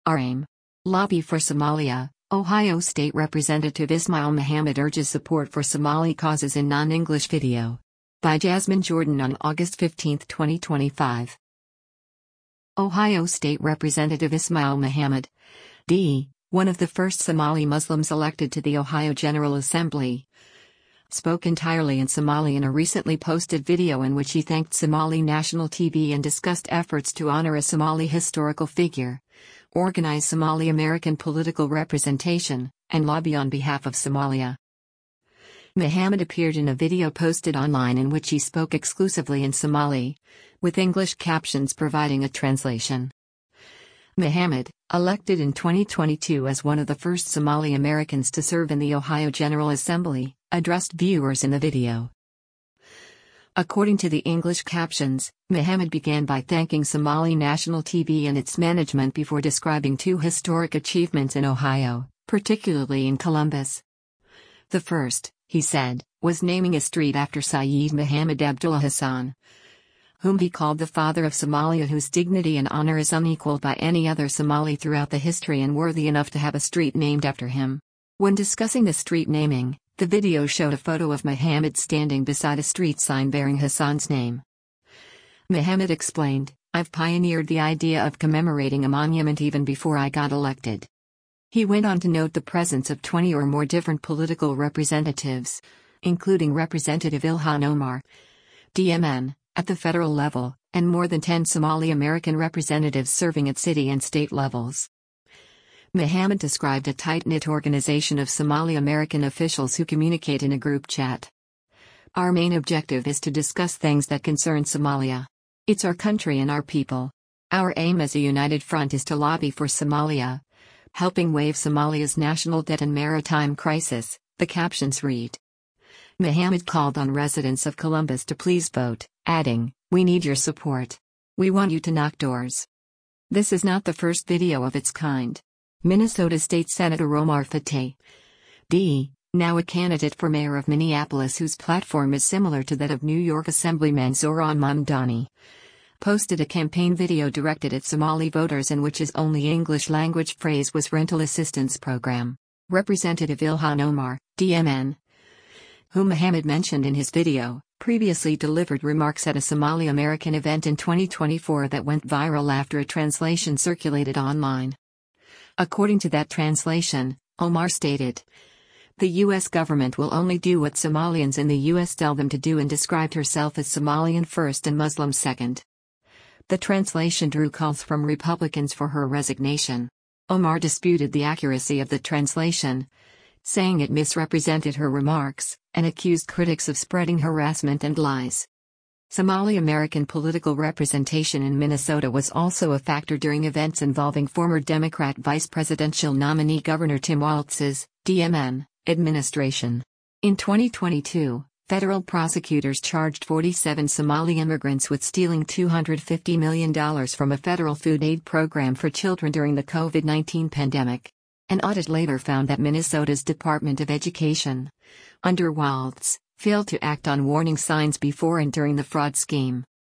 Our aim. Lobby for Somalia. Ohio State Representative Ismail Muhammad urges support for Somali causes in non-English video. By Jasmine Jordan on August 15, 2025. Ohio State Representative Ismail Muhammad, D., one of the first Somali Muslims elected to the Ohio General Assembly, spoke entirely in Somali in a recently posted video in which he thanked Somali national TV and discussed efforts to honor a Somali historical figure, organize Somali American political representation, and lobby on behalf of Somalia. Muhammad appeared in a video posted online in which he spoke exclusively in Somali, with English captions providing a translation. Muhammad, elected in 2022 as one of the first Somali Americans to serve in the Ohio General Assembly, addressed viewers in the video. According to the English captions, Muhammad began by thanking Somali National TV and its management before describing two historic achievements in Ohio, particularly in Columbus. The first, he said, was naming a street after Syed Muhammad Abdullah Hassan, whom he called the father of Somalia, whose dignity and honor is unequaled by any other Somali throughout the history and worthy enough to have a street named after him. When discussing the street naming, the video showed a photo of Muhammad standing beside a street sign bearing Hassan's name. Muhammad explained, "I've pioneered the idea of commemorating a monument even before I got elected." He went on to note the presence of 20 or more different political representatives, including Representative Ilhan Omar, DMN, at the federal level, and more than 10 Somali American representatives serving at city and state levels. Muhammad described a tight-knit organization of Somali American officials who communicate in a group chat. "Our main objective is to discuss things that concern Somalia. It's our country and our people. Our aim as a united front is to lobby for Somalia, helping waive Somalia's national debt and maritime crisis," the captions read. Muhammad called on residents of Columbus to please vote, adding, "We need your support. We want you to knock doors." This is not the first video of its kind. Minnesota State Senator Omar Fateh, D., now a candidate for mayor of Minneapolis whose platform is similar to that of New York Assemblyman Zohran Mamdani, posted a campaign video directed at Somali voters in which his only English-language phrase was rental assistance program. Representative Ilhan Omar, DMN, whom Muhammad mentioned in his video, previously delivered remarks at a Somali American event in 2024 that went viral after a translation circulated online. According to that translation, Omar stated, "The U.S. government will only do what Somalians in the U.S. tell them to do," and described herself as Somalian first and Muslim second. The translation drew calls from Republicans for her resignation. Omar disputed the accuracy of the translation, saying it misrepresented her remarks, and accused critics of spreading harassment and lies. Somali American political representation in Minnesota was also a factor during events involving former Democrat vice presidential nominee Governor Tim Walz's, DMN, administration. In 2022, federal prosecutors charged 47 Somali immigrants with stealing $250 million from a federal food aid program for children during the COVID-19 pandemic. An audit later found that Minnesota's Department of Education, under Walz, failed to act on warning signs before and during the fraud scheme.